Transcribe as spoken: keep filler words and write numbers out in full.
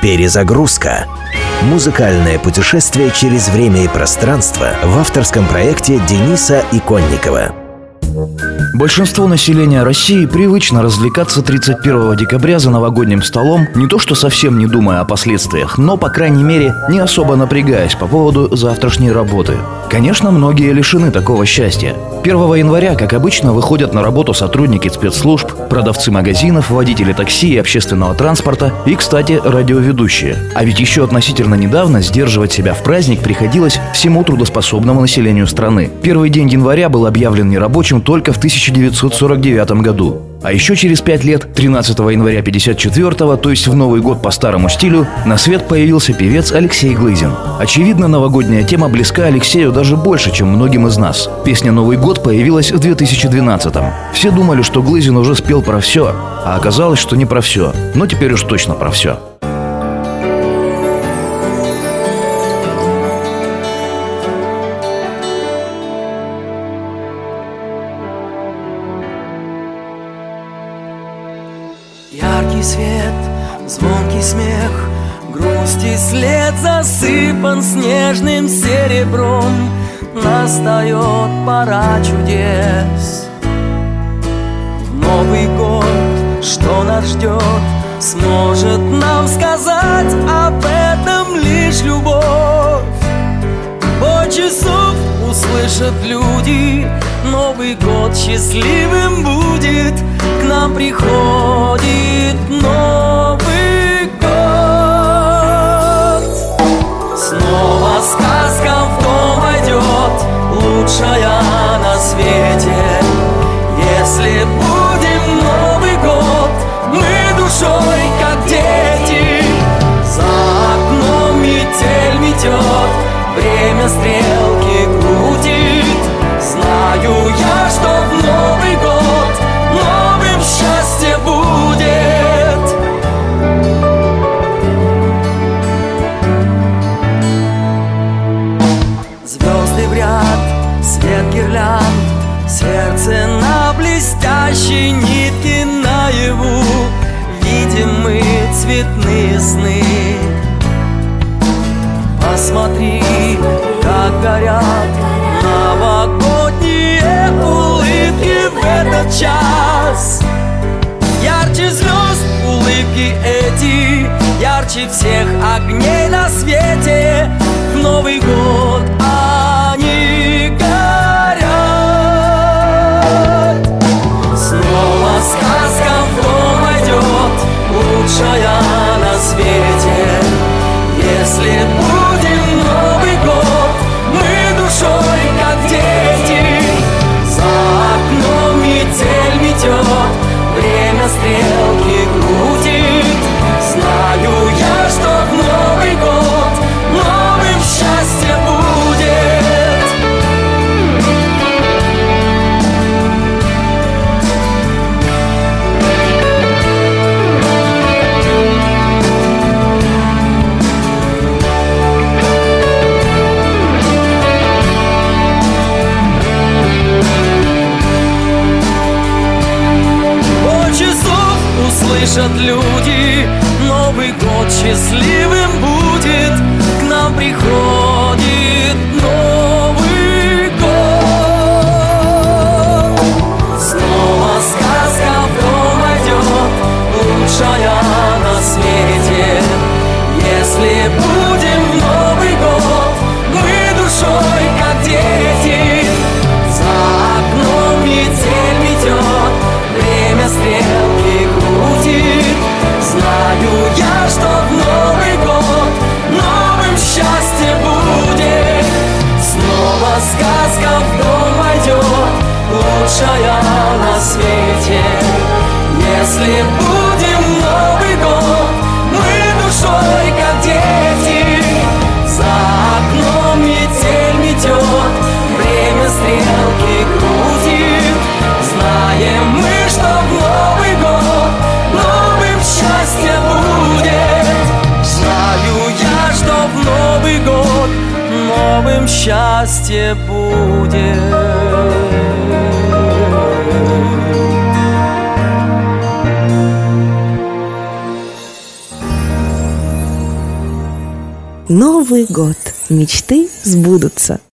Перезагрузка. Музыкальное путешествие через время и пространство в авторском проекте Дениса Иконникова. Большинству населения России привычно развлекаться тридцать первого декабря за новогодним столом, не то что совсем не думая о последствиях, но, по крайней мере, не особо напрягаясь по поводу завтрашней работы. Конечно, многие лишены такого счастья. первого января, как обычно, выходят на работу сотрудники спецслужб, продавцы магазинов, водители такси и общественного транспорта и, кстати, радиоведущие. А ведь еще относительно недавно сдерживать себя в праздник приходилось всему трудоспособному населению страны. Первый день января был объявлен нерабочим только в тысяча девятьсот сорок девятом году. А еще через пять лет, тринадцатого января пятьдесят четвёртого, то есть в Новый год по старому стилю, на свет появился певец Алексей Глызин. Очевидно, новогодняя тема близка Алексею даже больше, чем многим из нас. Песня «Новый год» появилась в две тысячи двенадцатом. Все думали, что Глызин уже спел про все, а оказалось, что не про все. Но теперь уж точно про все. Яркий свет, звонкий смех, грусти след засыпан снежным серебром. Настает пора чудес. Новый год, что нас ждет, сможет нам сказать об этом лишь любовь. Бой часов услышат люди, Новый год счастливым будет. К нам приходит Новый год. Снова сказка в дом войдет, лучшая на свете. Если будем Новый год, мы душой как дети. За окном метель метет, время стрелки крутит. Знаю я, что в Новый год новым счастье будет. Звезды в ряд, свет гирлянд, сердце на блестящей нитке наяву. Видим мы цветные сны. Посмотри, как горят новогодние улыбки в этот час. Ярче звезд улыбки эти, ярче всех огней на свете. В Новый год они горят. Снова сказка в дом войдет, лучшая на свете. Если будем Новый год, мы душой как дети. За окном метель метет, время стрелки крутит. Знаю я, что в Новый год новым счастье будет. Услышат люди, Новый год счастливым будет. К нам приходит Новый год. Снова сказка в дом войдет, лучшая на свете. Если будем в Новый год, мы душой как дети. За окном метель метет, время стрелки крутит. Знаю я, что в Новый год новым счастье будет. Снова сказка в дом войдет, лучшая на свете. Если будем Новый год, мы душой как дети. За окном метель метет, время стрелки крутит. Знаем мы, что в Новый год новым счастье будет. Знаю я, что в Новый год новым счастье будет. Новый год. Мечты сбудутся.